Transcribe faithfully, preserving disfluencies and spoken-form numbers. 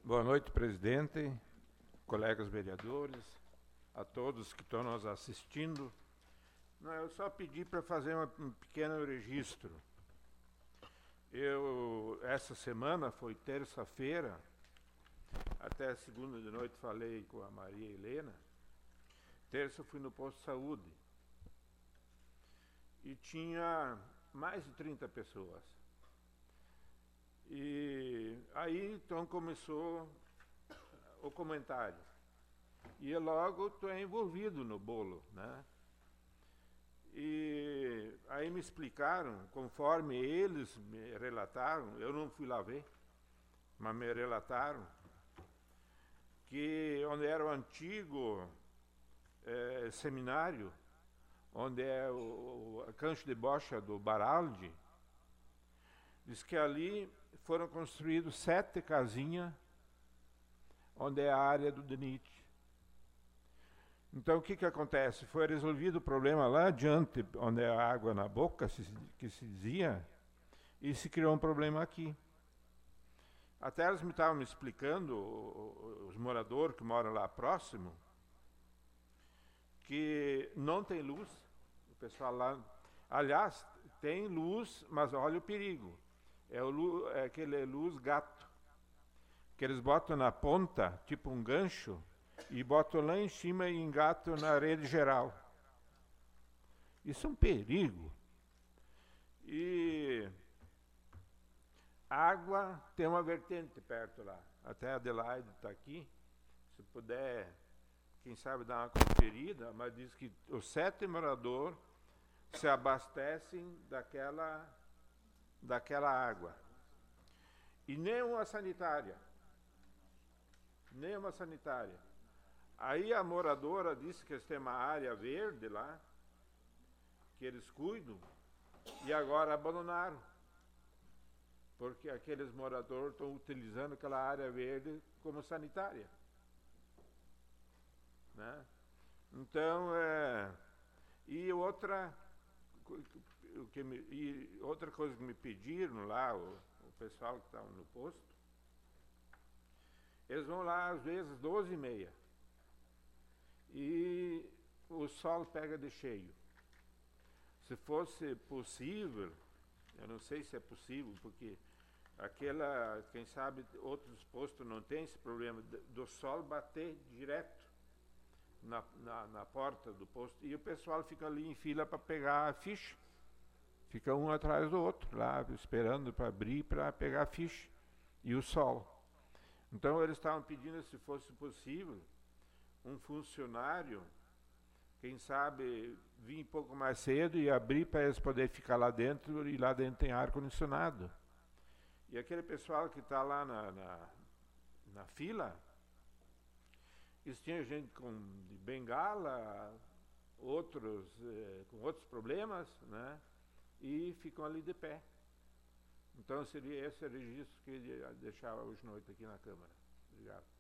Boa noite, presidente, colegas vereadores, a todos que estão nos assistindo. Não, eu só pedi para fazer uma, um pequeno registro. Eu, essa semana, foi terça-feira, até segunda de noite falei com a Maria Helena. Terça eu fui no posto de saúde e tinha mais de trinta pessoas. E aí então começou o comentário. E eu logo estou envolvido no bolo, né? E aí me explicaram, conforme eles me relataram, eu não fui lá ver, mas me relataram, que onde era o antigo é, seminário, onde é o, o cancho de bocha do Baraldi, diz que ali foram construídos sete casinhas, onde é a área do D N I T. Então, o que, que acontece? Foi resolvido o problema lá adiante, onde é a água na boca, se, que se dizia, e se criou um problema aqui. Até eles me estavam me explicando, os moradores que moram lá próximo, que não tem luz. O pessoal lá, aliás, tem luz, mas olha o perigo. É, o, é aquele luz gato, que eles botam na ponta, tipo um gancho, e botam lá em cima e engatam na rede geral. Isso é um perigo. E água, tem uma vertente perto lá. Até a Adelaide está aqui. Se puder, quem sabe, dar uma conferida, mas diz que os sete moradores se abastecem daquela, daquela água. E nem uma sanitária. Nem uma sanitária. Aí a moradora disse que eles têm uma área verde lá, que eles cuidam, e agora abandonaram. Porque aqueles moradores estão utilizando aquela área verde como sanitária. Né? Então, é, e outra, o que me, e outra coisa que me pediram lá, o, o pessoal que está no posto, eles vão lá às vezes doze e meia. E o sol pega de cheio. Se fosse possível, eu não sei se é possível, porque aquela, quem sabe, outros postos não tem esse problema do sol bater direto na, na, na porta do posto, e o pessoal fica ali em fila para pegar a ficha. Fica um atrás do outro, lá esperando para abrir para pegar a ficha. E o sol. Então eles estavam pedindo, se fosse possível, um funcionário, quem sabe, vir um pouco mais cedo e abrir para eles poderem ficar lá dentro, e lá dentro tem ar-condicionado. E aquele pessoal que está lá na, na, na fila, eles tinham gente com de bengala, outros eh, com outros problemas, né? E ficam ali de pé. Então seria esse registro que ele deixava hoje à noite aqui na Câmara. Obrigado.